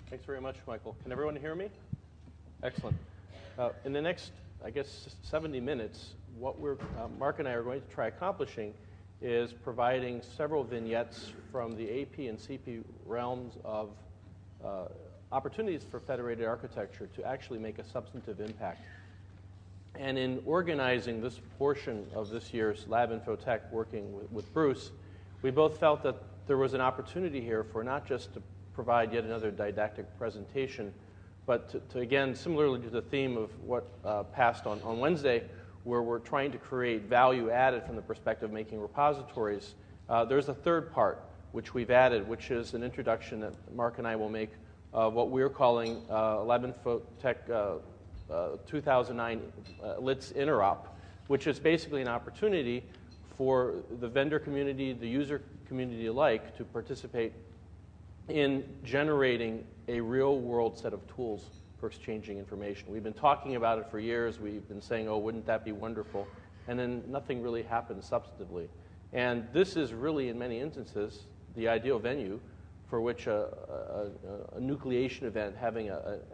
Thanks very much, Michael. Can everyone hear me? Excellent. In the next, 70 minutes, what Mark and I are going to try accomplishing is providing several vignettes from the AP and CP realms of opportunities for federated architecture to actually make a substantive impact. And in organizing this portion of this year's Lab Info Tech, working with Bruce, we both felt that there was an opportunity here for not just to provide yet another didactic presentation, but to again, similarly to the theme of what passed on Wednesday, where we're trying to create value added from the perspective of making repositories, there's a third part which we've added, which is an introduction that Mark and I will make of what we're calling Lab Info Tech 2009 LITS Interop, which is basically an opportunity for the vendor community, the user community alike, to participate in generating a real-world set of tools for exchanging information. We've been talking about it for years. We've been saying, oh, wouldn't that be wonderful? And then nothing really happens substantively. And this is really, in many instances, the ideal venue for which a nucleation event having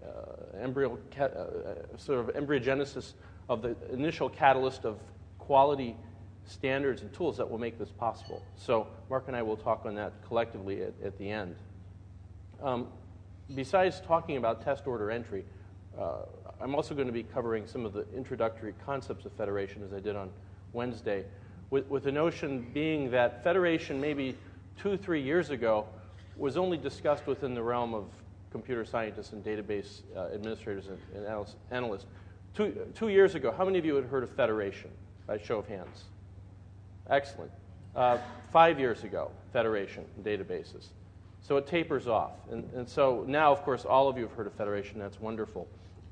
sort of embryogenesis of the initial catalyst of quality standards and tools that will make this possible. So Mark and I will talk on that collectively at the end. Besides talking about test order entry, I'm also going to be covering some of the introductory concepts of federation, as I did on Wednesday, with the notion being that federation maybe 2-3 years ago was only discussed within the realm of computer scientists and database administrators and analysts. Two years ago, how many of you had heard of federation, by show of hands? Excellent. 5 years ago, federation and databases. So it tapers off. And so now, of course, all of you have heard of federation. That's wonderful.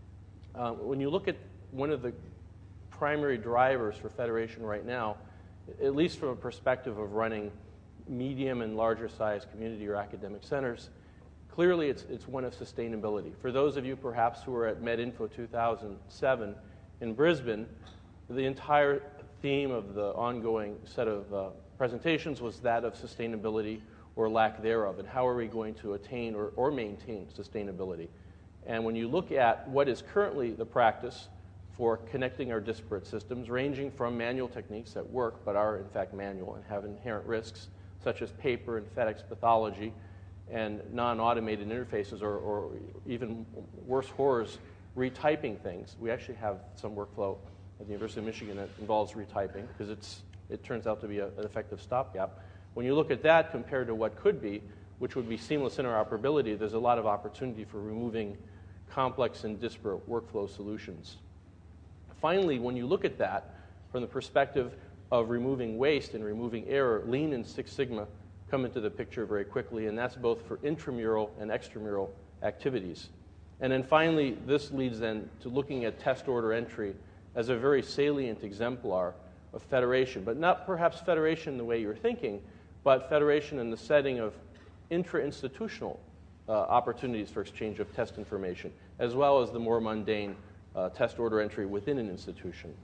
When you look at one of the primary drivers for federation right now, at least from a perspective of running medium and larger size community or academic centers, clearly it's one of sustainability. For those of you perhaps who were at MedInfo 2007 in Brisbane, the entire theme of the ongoing set of presentations was that of sustainability or lack thereof, and how are we going to attain or maintain sustainability. And when you look at what is currently the practice for connecting our disparate systems, ranging from manual techniques that work but are in fact manual and have inherent risks, such as paper and FedEx pathology and non-automated interfaces, or even worse horrors, retyping things. We actually have some workflow at the University of Michigan that involves retyping because it turns out to be an effective stopgap. When you look at that compared to what could be, which would be seamless interoperability, there's a lot of opportunity for removing complex and disparate workflow solutions. Finally, when you look at that from the perspective of removing waste and removing error, Lean and Six Sigma come into the picture very quickly, and that's both for intramural and extramural activities. And then finally, this leads then to looking at test order entry as a very salient exemplar of federation, but not perhaps federation the way you're thinking, but federation in the setting of intra-institutional opportunities for exchange of test information, as well as the more mundane test order entry within an institution.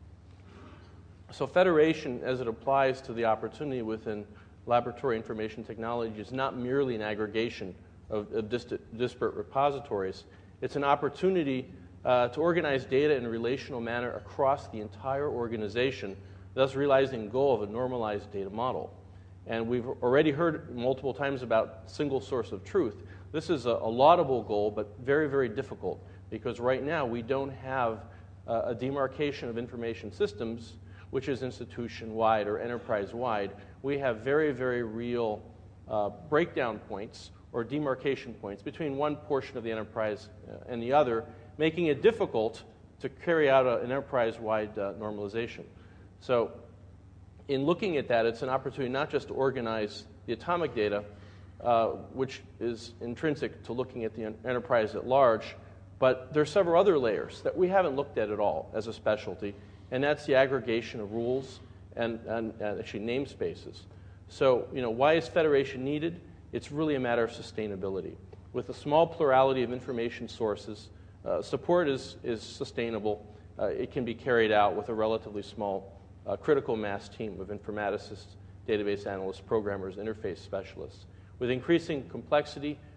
So federation, as it applies to the opportunity within laboratory information technology, is not merely an aggregation of disparate repositories. It's an opportunity to organize data in a relational manner across the entire organization, thus realizing the goal of a normalized data model. And we've already heard multiple times about single source of truth. This is a laudable goal, but very, very difficult, because right now we don't have a demarcation of information systems which is institution-wide or enterprise-wide. We have very, very real breakdown points or demarcation points between one portion of the enterprise and the other, making it difficult to carry out an enterprise-wide normalization. So in looking at that, it's an opportunity not just to organize the atomic data, which is intrinsic to looking at the enterprise at large, but there are several other layers that we haven't looked at all as a specialty, and that's the aggregation of rules and actually namespaces. So, why is federation needed? It's really a matter of sustainability. With a small plurality of information sources, support is sustainable. It can be carried out with a relatively small critical mass team of informaticists, database analysts, programmers, interface specialists. With increasing complexity,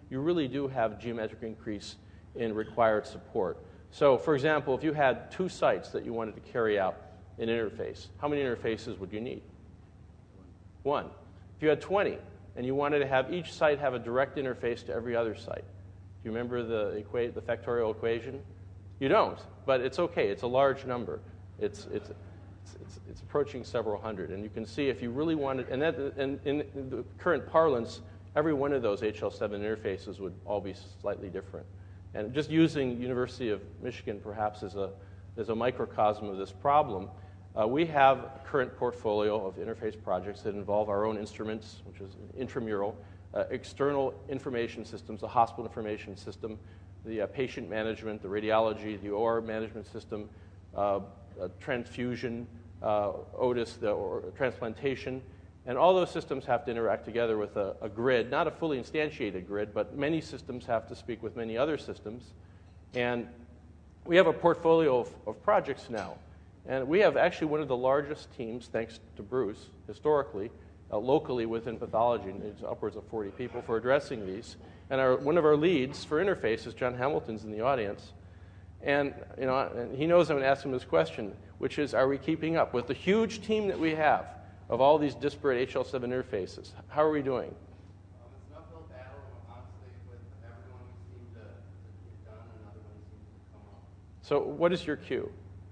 you really do have geometric increase in required support. So, for example, if you had 2 sites that you wanted to carry out an interface, how many interfaces would you need? 1. If you had 20 and you wanted to have each site have a direct interface to every other site, do you remember the factorial equation? You don't, but it's okay. It's a large number. It's approaching several hundred, and you can see if you really wanted, and in the current parlance, every one of those HL7 interfaces would all be slightly different. And just using University of Michigan perhaps as a microcosm of this problem, we have a current portfolio of interface projects that involve our own instruments, which is intramural, external information systems, the hospital information system, the patient management, the radiology, the OR management system, transfusion, OTIS, or transplantation. And all those systems have to interact together with a grid, not a fully instantiated grid, but many systems have to speak with many other systems. And we have a portfolio of projects now. And we have actually one of the largest teams, thanks to Bruce, historically, locally within pathology, and it's upwards of 40 people for addressing these. And one of our leads for interface is John Hamilton's in the audience. And, and he knows I'm going to ask him this question, which is, are we keeping up with the huge team that we have of all these disparate HL7 interfaces? How are we doing? It's an uphill battle, honestly, with everyone we seem to get done and other ones seem to come up. So what is your queue?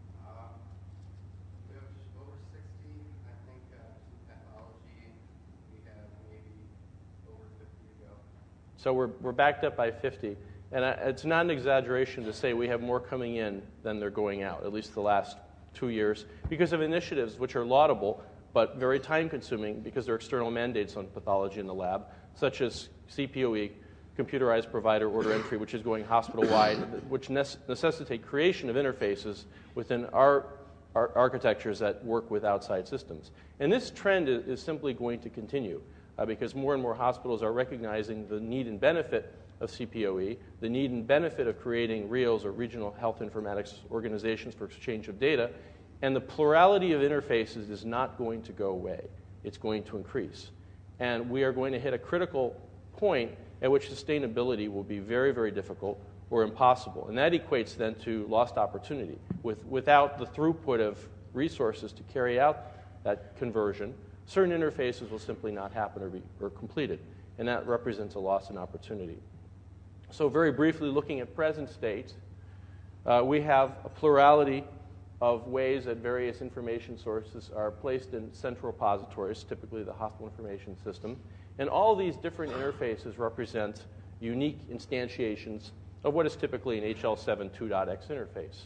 We have over 60, I think, in pathology. We have maybe over 50 to go. So we're backed up by 50. And it's not an exaggeration to say we have more coming in than they're going out, at least the last 2 years, because of initiatives which are laudable, but very time-consuming because they're external mandates on pathology in the lab, such as CPOE, computerized provider order entry, which is going hospital-wide, which necessitate creation of interfaces within our architectures that work with outside systems. And this trend is simply going to continue because more and more hospitals are recognizing the need and benefit of CPOE, the need and benefit of creating REALs, or regional health informatics organizations for exchange of data, and the plurality of interfaces is not going to go away. It's going to increase. And we are going to hit a critical point at which sustainability will be very, very difficult or impossible. And that equates then to lost opportunity. Without the throughput of resources to carry out that conversion, certain interfaces will simply not happen or be completed. And that represents a loss in opportunity. So very briefly, looking at present state, we have a plurality of ways that various information sources are placed in central repositories, typically the hospital information system. And all these different interfaces represent unique instantiations of what is typically an HL7 2.x interface.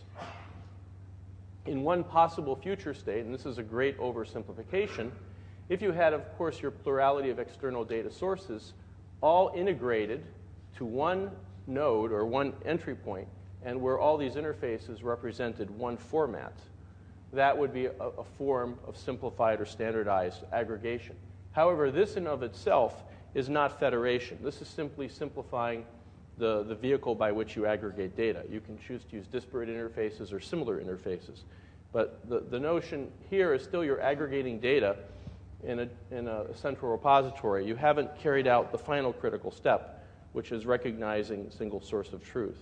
In one possible future state, and this is a great oversimplification, if you had, of course, your plurality of external data sources all integrated to one node or one entry point, and where all these interfaces represented one format, that would be a form of simplified or standardized aggregation. However, this in of itself is not federation. This is simply simplifying the vehicle by which you aggregate data. You can choose to use disparate interfaces or similar interfaces. But the notion here is still you're aggregating data in a central repository. You haven't carried out the final critical step, which is recognizing a single source of truth.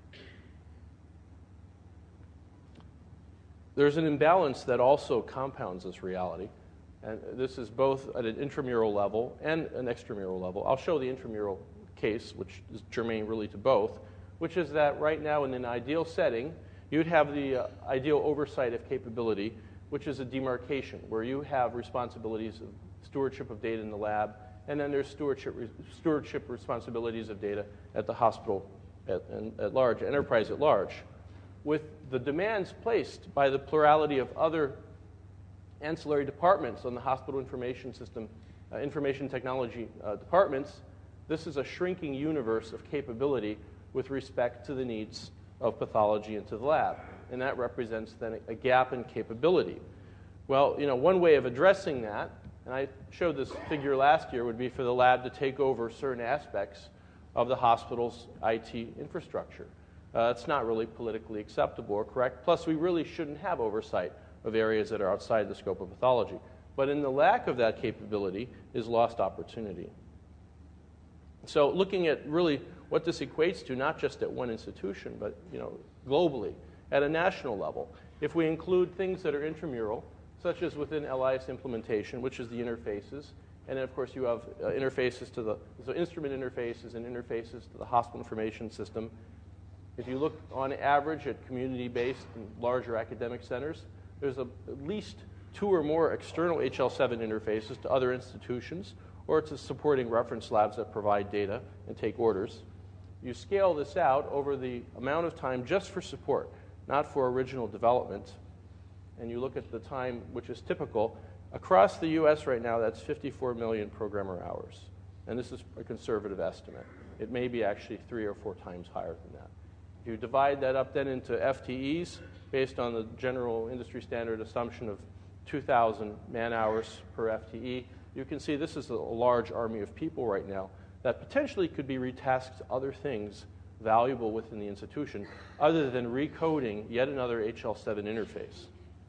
There's an imbalance that also compounds this reality, and this is both at an intramural level and an extramural level. I'll show the intramural case, which is germane really to both, which is that right now in an ideal setting, you'd have the ideal oversight of capability, which is a demarcation, where you have responsibilities of stewardship of data in the lab, and then there's stewardship responsibilities of data at the hospital at large, enterprise at large. With the demands placed by the plurality of other ancillary departments on the hospital information system, information technology departments, this is a shrinking universe of capability with respect to the needs of pathology into the lab. And that represents then a gap in capability. Well, one way of addressing that, and I showed this figure last year, would be for the lab to take over certain aspects of the hospital's IT infrastructure. It's not really politically acceptable or correct. Plus, we really shouldn't have oversight of areas that are outside the scope of pathology. But in the lack of that capability is lost opportunity. So looking at really what this equates to, not just at one institution, but globally, at a national level. If we include things that are intramural, such as within LIS implementation, which is the interfaces, and then of course you have interfaces to so instrument interfaces and interfaces to the hospital information system. If you look on average at community-based and larger academic centers, there's at least 2 or more external HL7 interfaces to other institutions or to supporting reference labs that provide data and take orders. You scale this out over the amount of time just for support, not for original development, and you look at the time which is typical. Across the U.S. right now, that's 54 million programmer hours, and this is a conservative estimate. It may be actually 3 or 4 times higher than that. If you divide that up then into FTEs, based on the general industry standard assumption of 2,000 man-hours per FTE, you can see this is a large army of people right now that potentially could be retasked to other things valuable within the institution other than recoding yet another HL7 interface.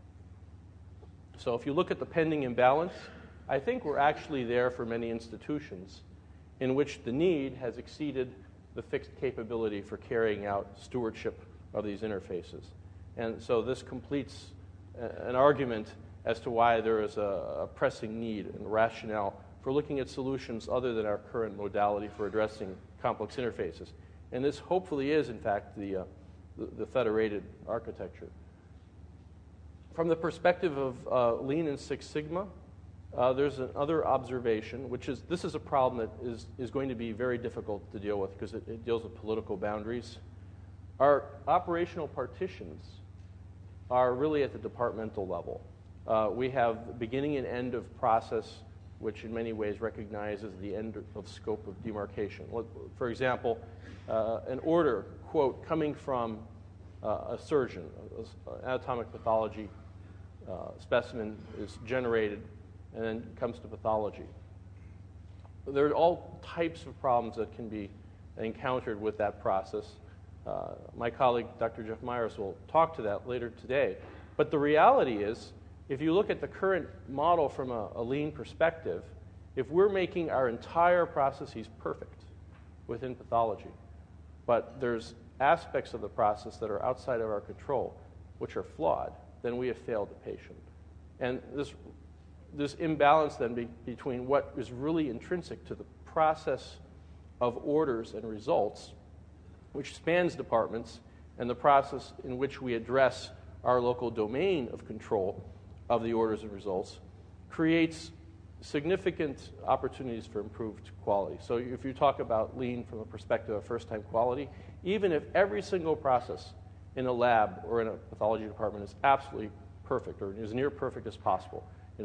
So if you look at the pending imbalance, I think we're actually there for many institutions in which the need has exceeded the fixed capability for carrying out stewardship of these interfaces. And so this completes an argument as to why there is a pressing need and rationale for looking at solutions other than our current modality for addressing complex interfaces. And this hopefully is, in fact, the federated architecture. From the perspective of Lean and Six Sigma, there's another observation, which is this is a problem that is going to be very difficult to deal with because it deals with political boundaries. Our operational partitions are really at the departmental level. We have beginning and end of process, which in many ways recognizes the end of scope of demarcation. For example, an order, quote, coming from a surgeon, an anatomic pathology specimen is generated and then comes to pathology. There are all types of problems that can be encountered with that process. My colleague, Dr. Jeff Myers, will talk to that later today. But the reality is, if you look at the current model from a lean perspective, if we're making our entire processes perfect within pathology, but there's aspects of the process that are outside of our control, which are flawed, then we have failed the patient. And this imbalance then between what is really intrinsic to the process of orders and results, which spans departments, and the process in which we address our local domain of control of the orders and results, creates significant opportunities for improved quality. So if you talk about lean from a perspective of first-time quality, even if every single process in a lab or in a pathology department is absolutely perfect or as near perfect as possible,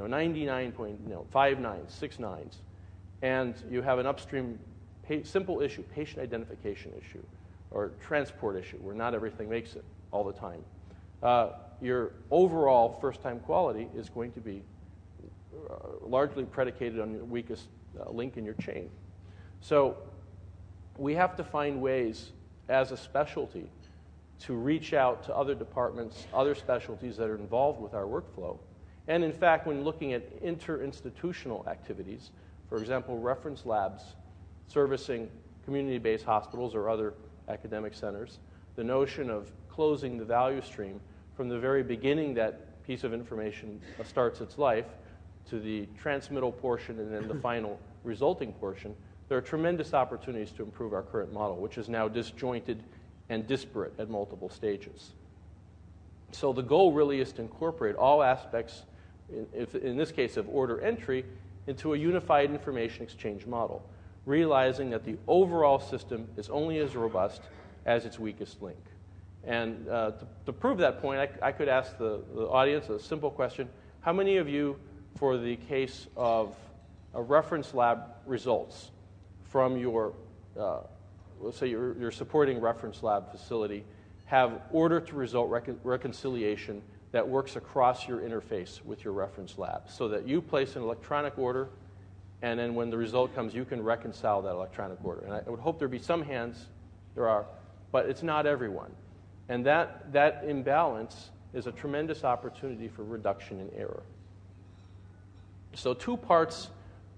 99.59, 69s, and you have an upstream simple issue, patient identification issue, or transport issue, where not everything makes it all the time, your overall first-time quality is going to be largely predicated on your weakest link in your chain. So we have to find ways as a specialty to reach out to other departments, other specialties that are involved with our workflow. And in fact, when looking at interinstitutional activities, for example, reference labs servicing community-based hospitals or other academic centers, the notion of closing the value stream from the very beginning that piece of information starts its life to the transmittal portion and then the final resulting portion, there are tremendous opportunities to improve our current model, which is now disjointed and disparate at multiple stages. So the goal really is to incorporate all aspects, in this case of order entry, into a unified information exchange model, realizing that the overall system is only as robust as its weakest link. And to prove that point, I could ask the audience a simple question. How many of you, for the case of reference lab results from your, let's say your supporting reference lab facility, have order-to-result reconciliation that works across your interface with your reference lab, so that you place an electronic order, and then when the result comes, you can reconcile that electronic order? And I would hope there'd be some hands, there are, but it's not everyone. And that imbalance is a tremendous opportunity for reduction in error. So 2 parts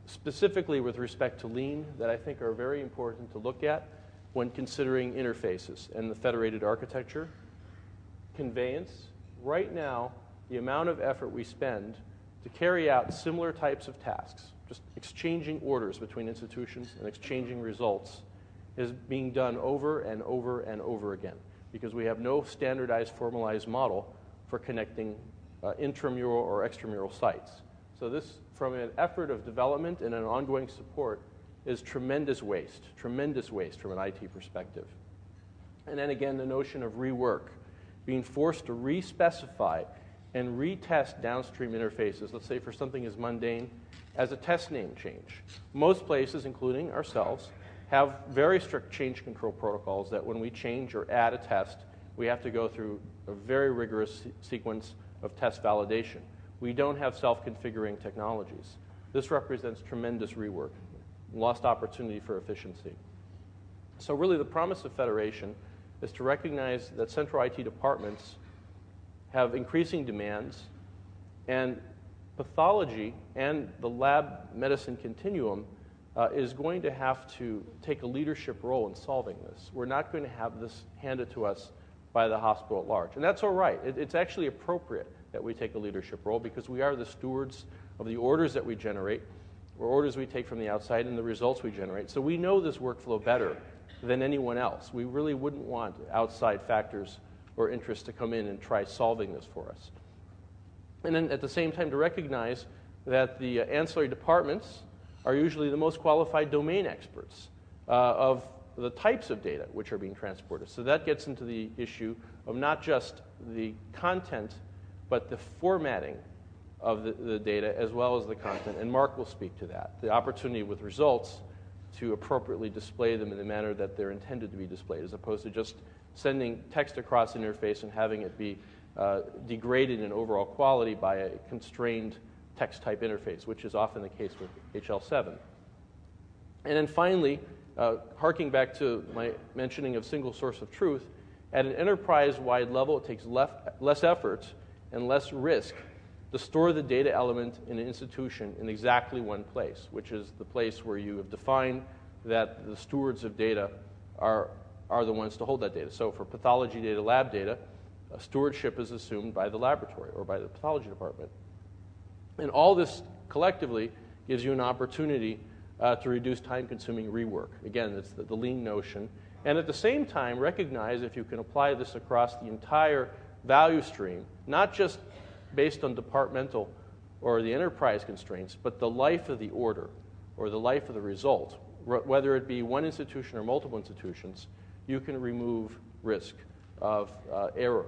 specifically with respect to lean, that I think are very important to look at when considering interfaces and the federated architecture. Conveyance. Right now, the amount of effort we spend to carry out similar types of tasks, just exchanging orders between institutions and exchanging results, is being done over and over and over again because we have no standardized, formalized model for connecting intramural or extramural sites. So this, from an effort of development and an ongoing support, is tremendous waste from an IT perspective. And then again, the notion of rework, being forced to re-specify and retest downstream interfaces, let's say for something as mundane as a test name change. Most places, including ourselves, have very strict change control protocols that when we change or add a test, we have to go through a very rigorous sequence of test validation. We don't have self-configuring technologies. This represents tremendous rework, lost opportunity for efficiency. So really the promise of federation is to recognize that central IT departments have increasing demands, and pathology and the lab medicine continuum is going to have to take a leadership role in solving this. We're not going to have this handed to us by the hospital at large. And that's all right. It's actually appropriate that we take a leadership role because we are the stewards of the orders that we generate, or orders we take from the outside, and the results we generate. So we know this workflow better than anyone else. We really wouldn't want outside factors or interests to come in and try solving this for us. And then at the same time to recognize that the ancillary departments are usually the most qualified domain experts of the types of data which are being transported. So that gets into the issue of not just the content, but the formatting of the data as well as the content. And Mark will speak to that. The opportunity with results to appropriately display them in the manner that they're intended to be displayed, as opposed to just sending text across the interface and having it be degraded in overall quality by a constrained text-type interface, which is often the case with HL7. And then finally, harking back to my mentioning of single source of truth, at an enterprise-wide level, it takes less effort and less risk to store the data element in an institution in exactly one place, which is the place where you have defined that the stewards of data are the ones to hold that data. So for pathology data, lab data, stewardship is assumed by the laboratory or by the pathology department. And all this collectively gives you an opportunity to reduce time-consuming rework. Again, it's the lean notion. And at the same time, recognize if you can apply this across the entire value stream, not just based on departmental or the enterprise constraints, but the life of the order or the life of the result, whether it be one institution or multiple institutions, you can remove risk of error.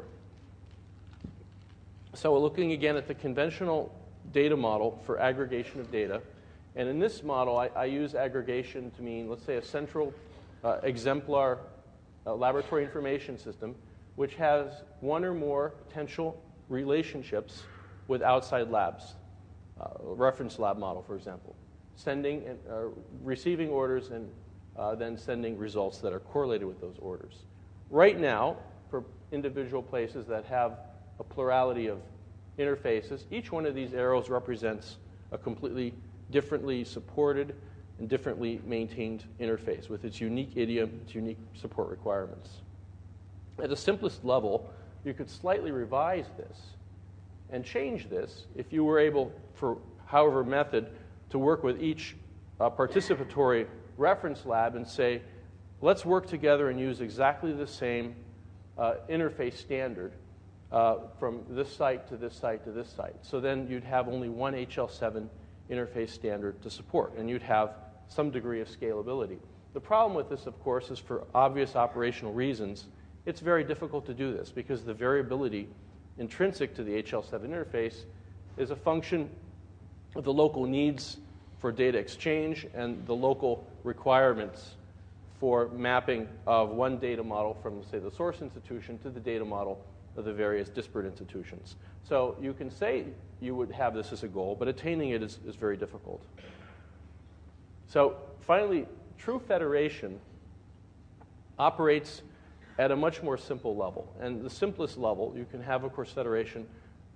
So looking again at the conventional data model for aggregation of data, and in this model I use aggregation to mean, let's say, a central exemplar laboratory information system which has one or more potential relationships with outside labs, reference lab model, for example, sending and receiving orders and then sending results that are correlated with those orders. Right now, for individual places that have a plurality of interfaces, each one of these arrows represents a completely differently supported and differently maintained interface with its unique idiom, its unique support requirements. At the simplest level, you could slightly revise this and change this if you were able, for however method, to work with each participatory reference lab and say, let's work together and use exactly the same interface standard from this site to this site to this site. So then you'd have only one HL7 interface standard to support, and you'd have some degree of scalability. The problem with this, of course, is for obvious operational reasons, it's very difficult to do this because the variability intrinsic to the HL7 interface is a function of the local needs for data exchange and the local requirements for mapping of one data model from, say, the source institution to the data model of the various disparate institutions. So you can say you would have this as a goal, but attaining it is very difficult. So finally, true federation operates at a much more simple level. And the simplest level, you can have, of course, federation at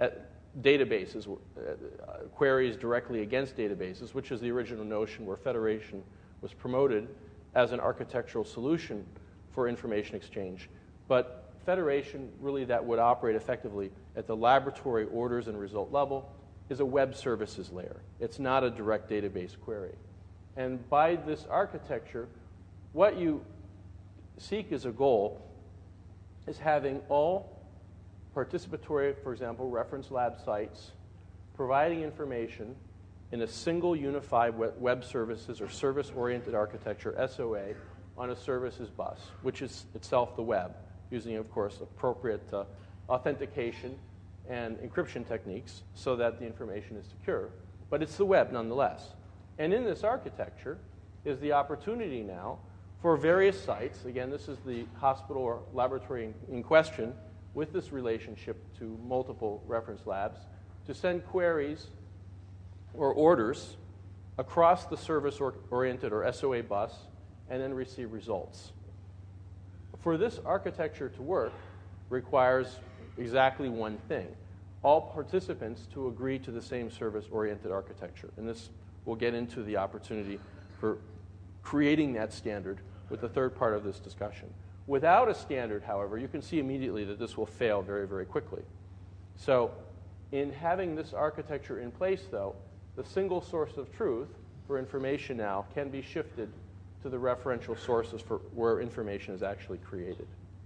databases, queries directly against databases, which is the original notion where federation was promoted as an architectural solution for information exchange. But federation, really that would operate effectively at the laboratory orders and result level, is a web services layer. It's not a direct database query. And by this architecture, what you seek as a goal is having all participatory, for example, reference lab sites providing information in a single unified web services or service-oriented architecture, SOA, on a services bus, which is itself the web, using, of course, appropriate authentication and encryption techniques so that the information is secure. But it's the web nonetheless. And in this architecture is the opportunity now for various sites, again, this is the hospital or laboratory in question, with this relationship to multiple reference labs, to send queries or orders across the service-oriented or SOA bus and then receive results. For this architecture to work requires exactly one thing: all participants to agree to the same service-oriented architecture. And this will get into the opportunity for creating that standard with the third part of this discussion. Without a standard, however, you can see immediately that this will fail very, very quickly. So in having this architecture in place, though, the single source of truth for information now can be shifted to the referential sources for where information is actually created.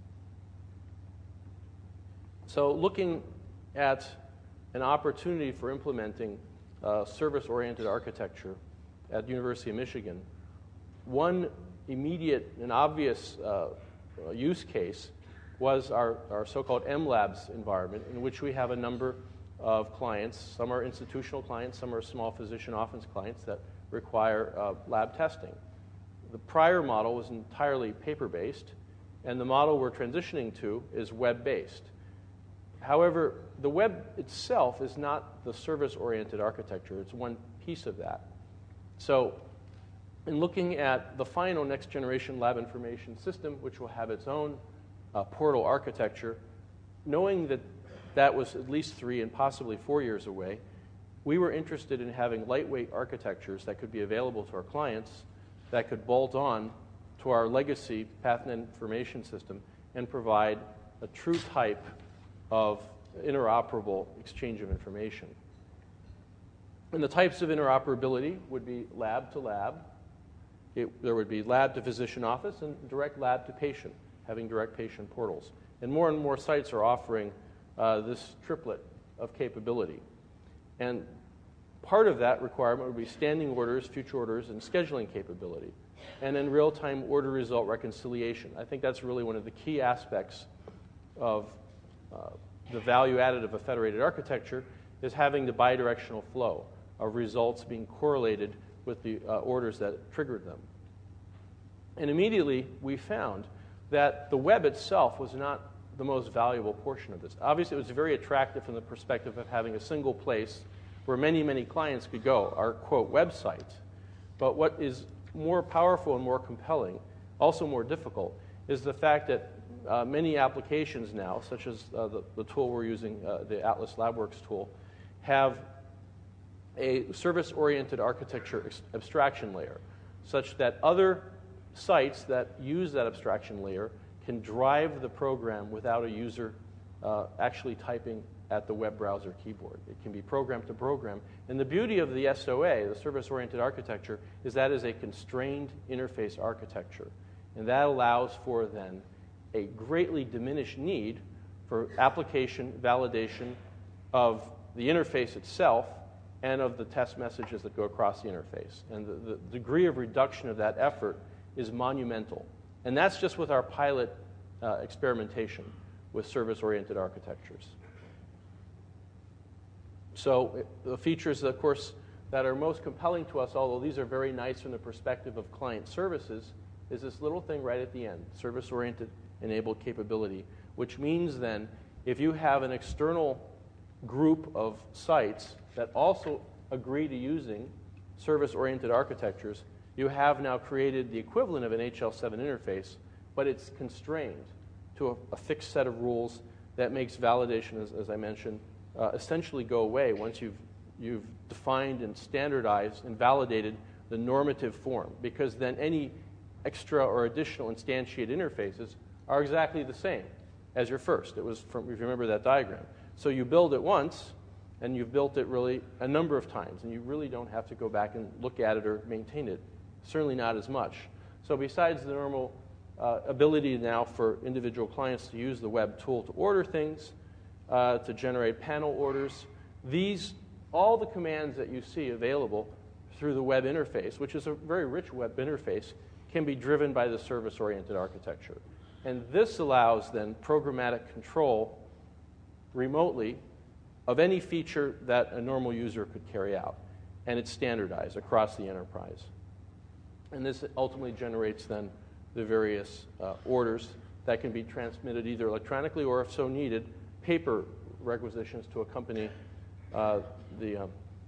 So looking at an opportunity for implementing service-oriented architecture at the University of Michigan, one immediate and obvious use case was our so-called MLabs environment, in which we have a number of clients. Some are institutional clients, some are small physician office clients that require lab testing. The prior model was entirely paper-based, and the model we're transitioning to is web-based. However, the web itself is not the service-oriented architecture. It's one piece of that. So in looking at the final next-generation lab information system, which will have its own portal architecture, knowing that that was at least 3 and possibly 4 years away, we were interested in having lightweight architectures that could be available to our clients that could bolt on to our legacy path and information system and provide a true type of interoperable exchange of information. And the types of interoperability would be lab to lab. There would be lab to physician office and direct lab to patient, having direct patient portals. And more sites are offering this triplet of capability. And part of that requirement would be standing orders, future orders, and scheduling capability. And then real-time order result reconciliation. I think that's really one of the key aspects of the value added of a federated architecture, is having the bidirectional flow of results being correlated with the orders that triggered them. And immediately we found that the web itself was not the most valuable portion of this. Obviously, it was very attractive from the perspective of having a single place where many, many clients could go, our, quote, website. But what is more powerful and more compelling, also more difficult, is the fact that many applications now, such as the tool we're using, the Atlas LabWorks tool, have a service-oriented architecture abstraction layer, such that other sites that use that abstraction layer can drive the program without a user actually typing at the web browser keyboard. It can be program to program. And the beauty of the SOA, the service-oriented architecture, is that is a constrained interface architecture. And that allows for, then, a greatly diminished need for application validation of the interface itself and of the test messages that go across the interface. And the degree of reduction of that effort is monumental. And that's just with our pilot experimentation with service-oriented architectures. So the features, of course, that are most compelling to us, although these are very nice from the perspective of client services, is this little thing right at the end, service-oriented enabled capability, which means then if you have an external group of sites that also agree to using service-oriented architectures, you have now created the equivalent of an HL7 interface, but it's constrained to a fixed set of rules that makes validation, as I mentioned, essentially go away once you've defined and standardized and validated the normative form, because then any extra or additional instantiated interfaces are exactly the same as your first. It was from, if you remember that diagram. So you build it once, and you've built it really a number of times, and you really don't have to go back and look at it or maintain it, certainly not as much. So besides the normal ability now for individual clients to use the web tool to order things, to generate panel orders, all the commands that you see available through the web interface, which is a very rich web interface, can be driven by the service-oriented architecture. And this allows then programmatic control remotely of any feature that a normal user could carry out. And it's standardized across the enterprise. And this ultimately generates then the various orders that can be transmitted either electronically or, if so needed, paper requisitions to accompany the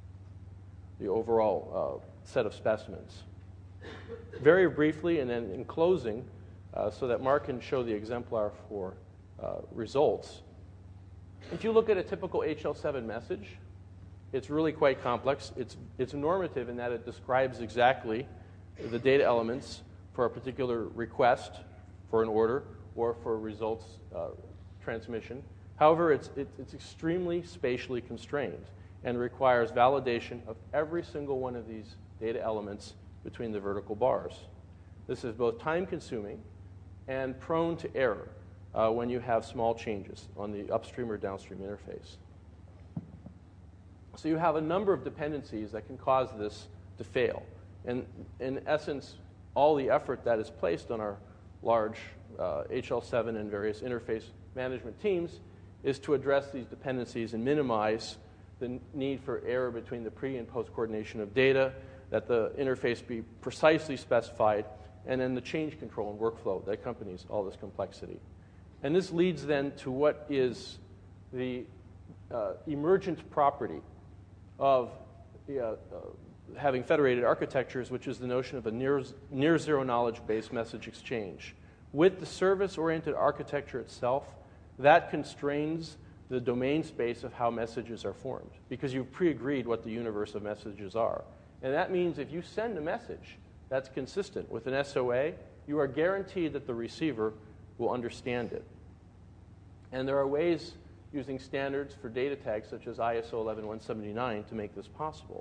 overall set of specimens. Very briefly, and then in closing, so that Mark can show the exemplar for results. If you look at a typical HL7 message, it's really quite complex. It's normative in that it describes exactly the data elements for a particular request for an order or for results transmission. However, it's extremely spatially constrained and requires validation of every single one of these data elements between the vertical bars. This is both time-consuming and prone to error when you have small changes on the upstream or downstream interface. So you have a number of dependencies that can cause this to fail. And in essence, all the effort that is placed on our large HL7 and various interface management teams is to address these dependencies and minimize the need for error between the pre- and post-coordination of data, that the interface be precisely specified, and then the change control and workflow that accompanies all this complexity. And this leads then to what is the emergent property of having federated architectures, which is the notion of a near-zero knowledge-based message exchange. With the service-oriented architecture itself, that constrains the domain space of how messages are formed, because you've pre-agreed what the universe of messages are. And that means if you send a message that's consistent with an SOA, you are guaranteed that the receiver will understand it. And there are ways using standards for data tags such as ISO 11179 to make this possible.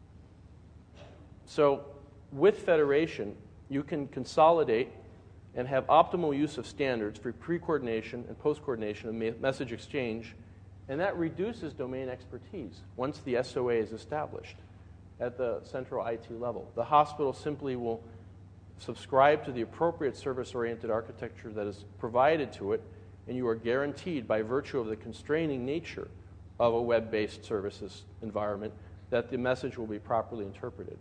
So with federation, you can consolidate and have optimal use of standards for pre-coordination and post-coordination of message exchange, and that reduces domain expertise once the SOA is established at the central IT level. The hospital simply will subscribe to the appropriate service-oriented architecture that is provided to it, and you are guaranteed by virtue of the constraining nature of a web-based services environment that the message will be properly interpreted.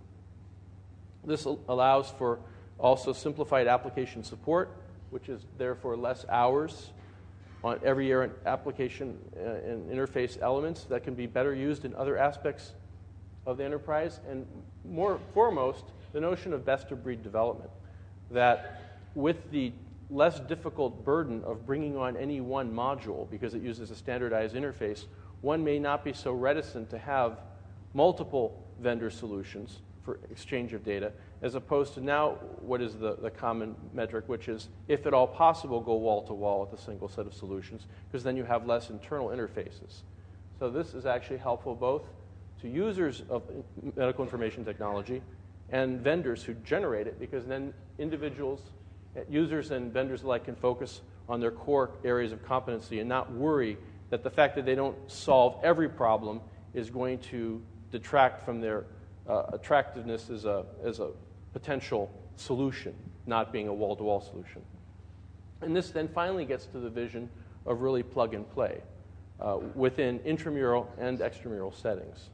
This allows for also simplified application support, which is therefore less hours on every application and interface elements that can be better used in other aspects of the enterprise, and more foremost, the notion of best-of-breed development, that with the less difficult burden of bringing on any one module because it uses a standardized interface, one may not be so reticent to have multiple vendor solutions for exchange of data, as opposed to now what is the common metric, which is, if at all possible, go wall-to-wall with a single set of solutions, because then you have less internal interfaces. So this is actually helpful both to users of medical information technology and vendors who generate it, because then individuals, users and vendors alike can focus on their core areas of competency and not worry that the fact that they don't solve every problem is going to detract from their attractiveness as a potential solution, not being a wall-to-wall solution. And this then finally gets to the vision of really plug and play within intramural and extramural settings.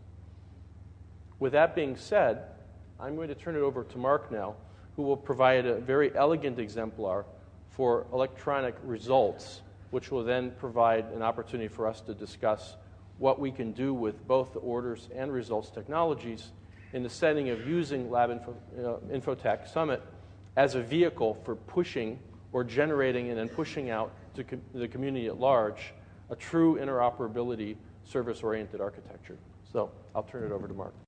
With that being said, I'm going to turn it over to Mark now, who will provide a very elegant exemplar for electronic results, which will then provide an opportunity for us to discuss what we can do with both the orders and results technologies in the setting of using Lab Infotech Summit as a vehicle for pushing or generating and then pushing out to the community at large a true interoperability service-oriented architecture. So I'll turn it over to Mark.